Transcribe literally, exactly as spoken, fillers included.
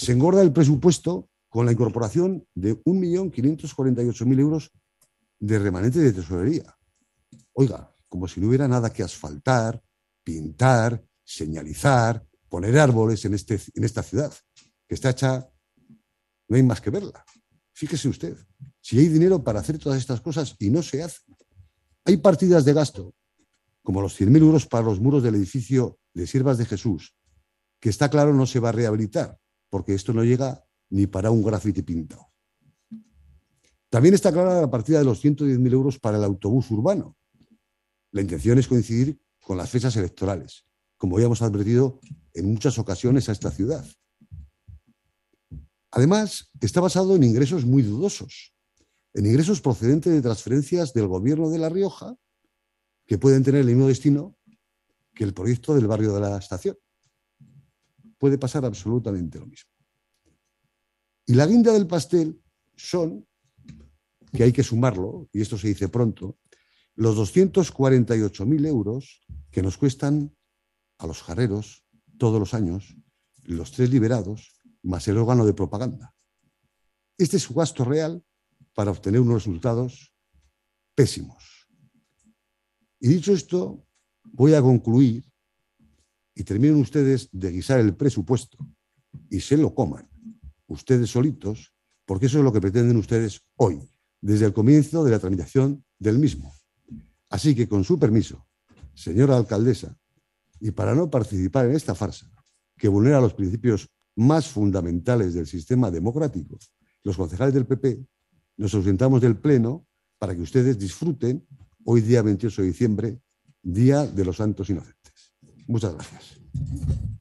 se engorda el presupuesto con la incorporación de un millón quinientos cuarenta y ocho mil euros de remanente de tesorería. Oiga, como si no hubiera nada que asfaltar, pintar, señalizar, poner árboles en, este, en esta ciudad, que está hecha, no hay más que verla. Fíjese usted, si hay dinero para hacer todas estas cosas y no se hace. Hay partidas de gasto, como los cien mil euros para los muros del edificio de Siervas de Jesús, que está claro no se va a rehabilitar, porque esto no llega ni para un grafiti pintado. También está clara la partida de los ciento diez mil euros para el autobús urbano. La intención es coincidir con las fechas electorales, como ya hemos advertido en muchas ocasiones a esta ciudad. Además, está basado en ingresos muy dudosos, en ingresos procedentes de transferencias del gobierno de La Rioja, que pueden tener el mismo destino que el proyecto del barrio de la Estación. Puede pasar absolutamente lo mismo. Y la guinda del pastel son, que hay que sumarlo, y esto se dice pronto, los doscientos cuarenta y ocho mil euros que nos cuestan a los jarreros todos los años, los tres liberados, más el órgano de propaganda. Este es su gasto real para obtener unos resultados pésimos. Y dicho esto, voy a concluir y terminen ustedes de guisar el presupuesto y se lo coman ustedes solitos, porque eso es lo que pretenden ustedes hoy, desde el comienzo de la tramitación del mismo. Así que, con su permiso, señora alcaldesa, y para no participar en esta farsa que vulnera los principios más fundamentales del sistema democrático, los concejales del P P nos ausentamos del Pleno para que ustedes disfruten hoy día veintiocho de diciembre, Día de los Santos Inocentes. Muchas gracias.